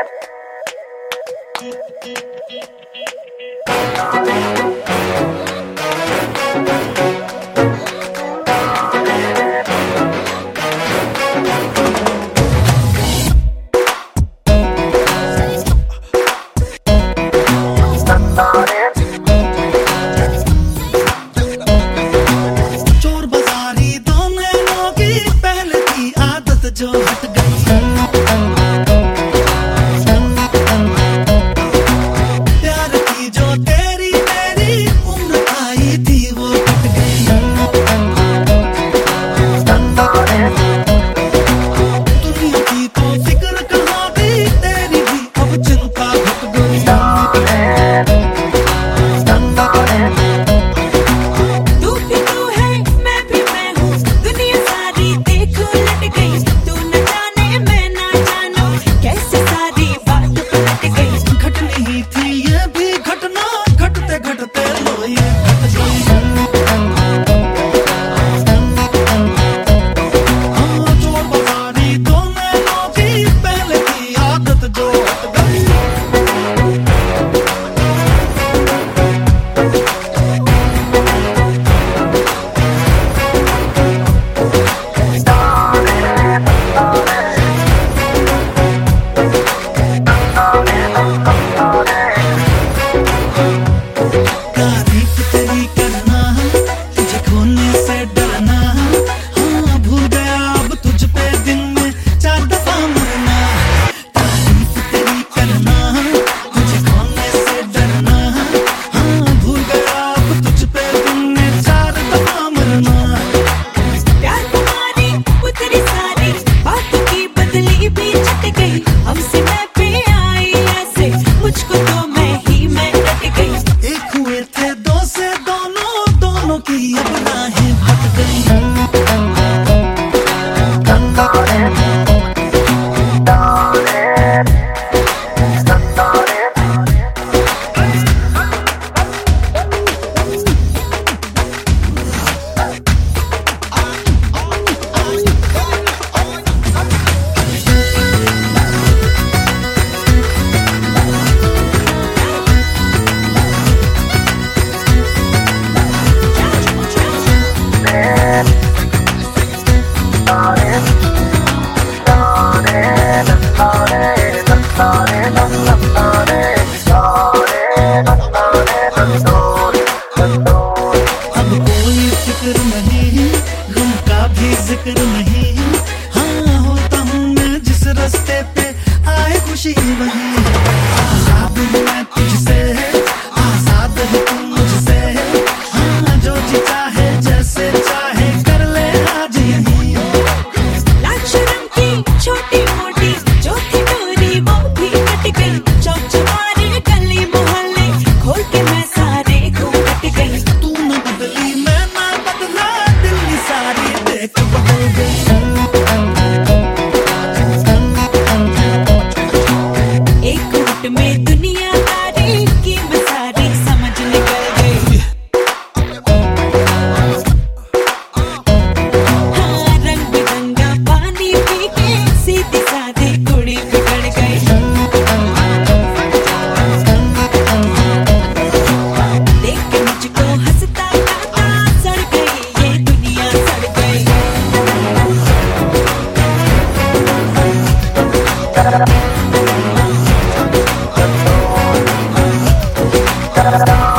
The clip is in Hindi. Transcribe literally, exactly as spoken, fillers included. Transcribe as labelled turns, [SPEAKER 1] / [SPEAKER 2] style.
[SPEAKER 1] चोर बाजारी दोनों की पहले की आदत जो हट गई, प्यार की जो तेरी तेरी उम्र आई थी वो कट गई। दुनिया की तो फिक्र कहाँ गई, तेरी भी अब चिंता घट गई। तारीफ तेरी करना, तुझे खोने से डरना, हाँ भूल गया अब तुझ पे दिन में चार दफा मरना। तारीफ तेरी करना, तुझे खोने से डरना, हाँ भूल गया अब तुझ पे दिन में चार दफा मरना।
[SPEAKER 2] प्यार तुम्हारी उतरी सारी बातों की बदली भी छट गई, हमसे मैं पे आई ऐसे मुझको तो मैं ही मैं रट गई।
[SPEAKER 1] एक हुए थे दो से दोनों, दोनों की अब राहें भट गई। अब कोई फिक्र नहीं, गम का भी जिक्र नहीं, हाँ होता हूँ मैं जिस रास्ते पे आए खुशी वही। आजाद हूँ मैं तुझसे, आजाद है तू मुझसे, हाँ जो जी चाहे जैसे चाहे कर ले आज यही।
[SPEAKER 2] लाज शर्म की छोटी मोटी जो थी डोरी वो भी कट गई, चौक चौबारे गली मोहल्ले खोल के मैं सारे घूट गई।
[SPEAKER 1] तू न बदली मैं ना बदला, दिल की सारी देख बदल गई।
[SPEAKER 2] एक घूट में दुनियादारी की मैं सारी समझ निकल गई। हाँ रंग बिरंगा पानी पी के सीधी सादी कुड़ी बिगड़ गई। देख के मुझको हंसता गाता सड़ गई ये दुनिया सड़ गई।
[SPEAKER 3] Da da da da.